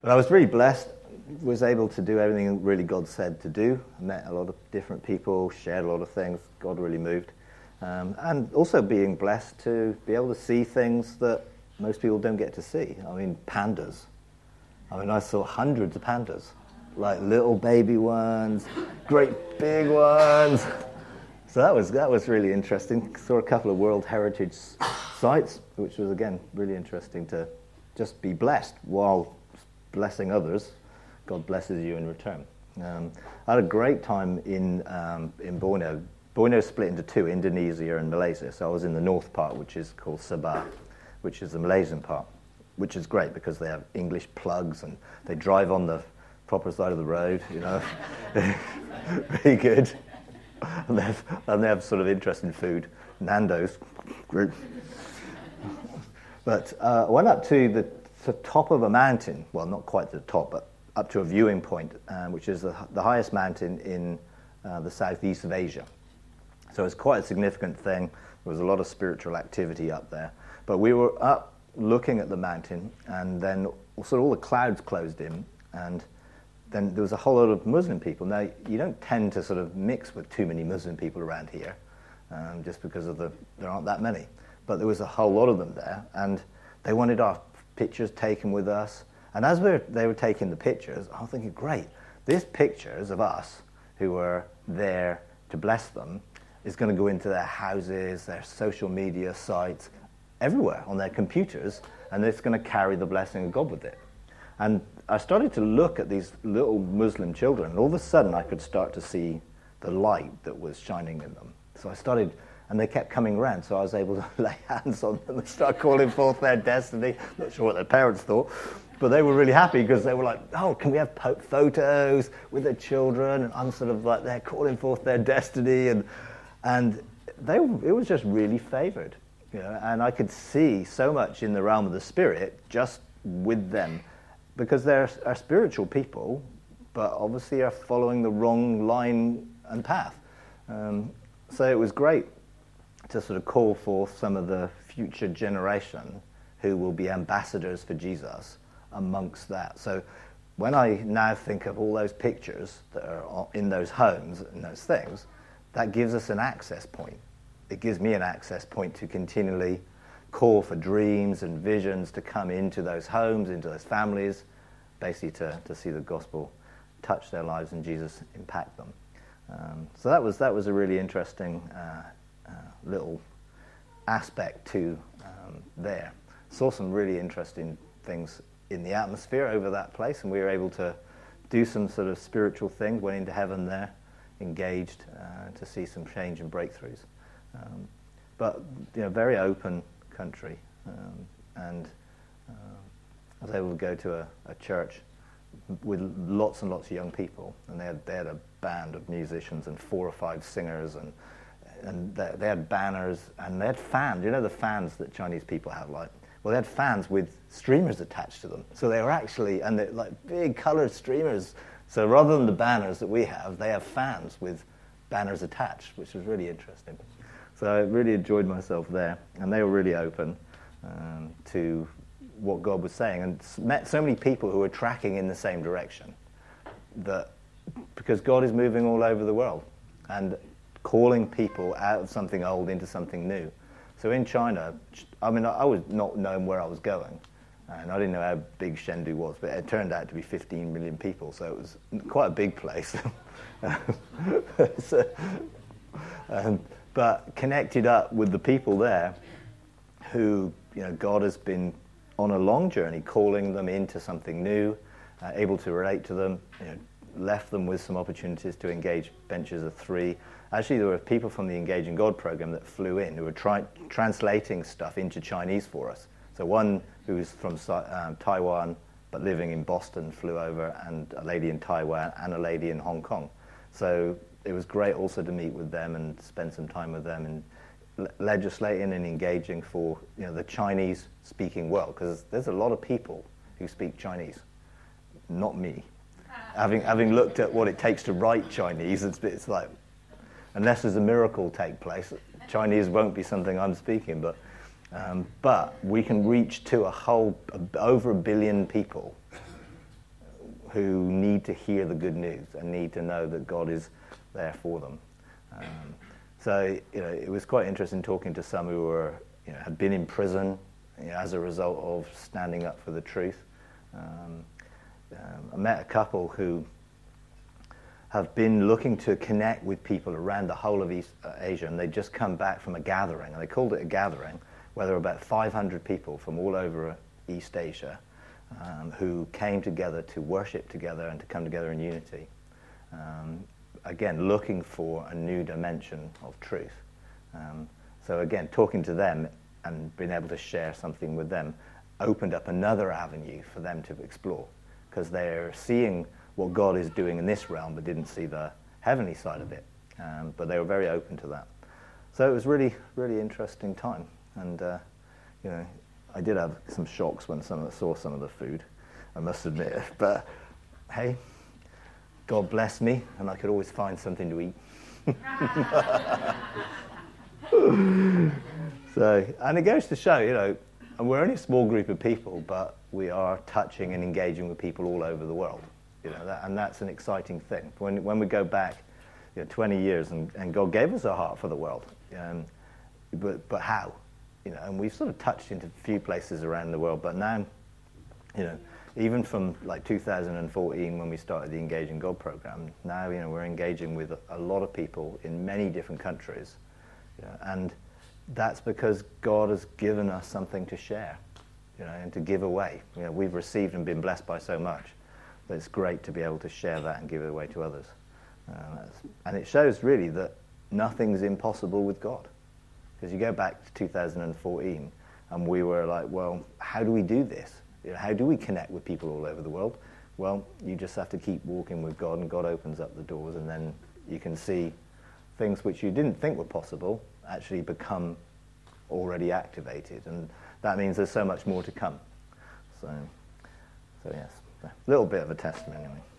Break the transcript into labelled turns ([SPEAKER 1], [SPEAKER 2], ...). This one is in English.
[SPEAKER 1] But I was really blessed, was able to do everything really God said to do. I met a lot of different people, shared a lot of things. God really moved. And also being blessed to be able to see things that most people don't get to see. I mean, pandas. I mean, I saw hundreds of pandas, like little baby ones, great big ones. So that was really interesting. Saw a couple of World Heritage sites, which was, again, really interesting to just be blessed while blessing others. God blesses you in return. I had a great time in Borneo. Borneo is split into two, Indonesia and Malaysia. So I was in the north part, which is called Sabah, which is the Malaysian part, which is great because they have English plugs and they drive on the proper side of the road, you know. Very good. And they have sort of interesting food. Nando's. But I went up to the top of a mountain. Well, not quite to the top, but up to a viewing point, which is the highest mountain in the southeast of Asia. So it's quite a significant thing. There was a lot of spiritual activity up there. But we were up looking at the mountain, and then sort of all the clouds closed in, and then there was a whole lot of Muslim people. Now, you don't tend to sort of mix with too many Muslim people around here, just because there aren't that many. But there was a whole lot of them there, and they wanted our pictures taken with us. And as they were taking the pictures, I was thinking, great, these pictures of us who were there to bless them is going to go into their houses, their social media sites, everywhere on their computers, and it's going to carry the blessing of God with it. And I started to look at these little Muslim children, and all of a sudden I could start to see the light that was shining in them. So I started, and they kept coming around, so I was able to lay hands on them and start calling forth their destiny. Not sure what their parents thought, but they were really happy because they were like, oh, can we have photos with their children? And I'm sort of like, they're calling forth their destiny, and it was just really favored, you know. And I could see so much in the realm of the spirit just with them, because they're spiritual people, but obviously are following the wrong line and path. So it was great to sort of call forth some of the future generation who will be ambassadors for Jesus amongst that. So when I now think of all those pictures that are in those homes and those things, that gives us an access point. It gives me an access point to continually call for dreams and visions to come into those homes, into those families, basically to see the gospel touch their lives and Jesus impact them. So that was a really interesting little aspect to there. Saw some really interesting things in the atmosphere over that place, and we were able to do some sort of spiritual things, went into heaven there, engaged to see some change and breakthroughs. But, you know, very open country, and I was able to go to a church with lots and lots of young people, and they had a band of musicians and 4 or 5 singers, and they had banners, and they had fans. You know the fans that Chinese people have, like, well, they had fans with streamers attached to them. So they were actually, and they're like big coloured streamers. So rather than the banners that we have, they have fans with banners attached, which was really interesting. So I really enjoyed myself there, and they were really open to what God was saying, and met so many people who were tracking in the same direction, that because God is moving all over the world and calling people out of something old into something new. So in China, I mean, I was not knowing where I was going, and I didn't know how big Chengdu was, but it turned out to be 15 million people, so it was quite a big place. But connected up with the people there who, you know, God has been on a long journey calling them into something new, able to relate to them, you know, left them with some opportunities to engage benches of 3. Actually, there were people from the Engaging God program that flew in who were translating stuff into Chinese for us. So one who was from Taiwan but living in Boston flew over, and a lady in Taiwan and a lady in Hong Kong. So it was great also to meet with them and spend some time with them and legislating and engaging for, you know, the Chinese-speaking world, because there's a lot of people who speak Chinese, not me. Having looked at what it takes to write Chinese, it's like, unless there's a miracle take place, Chinese won't be something I'm speaking, but we can reach to over 1 billion people who need to hear the good news and need to know that God is there for them. So it was quite interesting talking to some who were had been in prison as a result of standing up for the truth. I met a couple who have been looking to connect with people around the whole of East Asia, and they'd just come back from a gathering, and they called it a gathering, where there were about 500 people from all over East Asia who came together to worship together and to come together in unity. Again, looking for a new dimension of truth. So again, talking to them and being able to share something with them opened up another avenue for them to explore, because they're seeing what God is doing in this realm but didn't see the heavenly side of it. But they were very open to that. So it was really, really interesting time. And, I did have some shocks when I saw some of the food, I must admit. But, hey, God blessed me, and I could always find something to eat. So, and it goes to show, and we're only a small group of people, but we are touching and engaging with people all over the world. And that's an exciting thing. When we go back 20 years and God gave us a heart for the world, but how? And we've sort of touched into a few places around the world, but now, even from like 2014 when we started the Engaging God program, now we're engaging with a lot of people in many different countries, and that's because God has given us something to share, and to give away. We've received and been blessed by so much that it's great to be able to share that and give it away to others. And it shows really that nothing's impossible with God. Because you go back to 2014 and we were like, well, how do we do this? How do we connect with people all over the world? Well, you just have to keep walking with God, and God opens up the doors, and then you can see things which you didn't think were possible actually become already activated. And that means there's so much more to come. So yes, a little bit of a testimony.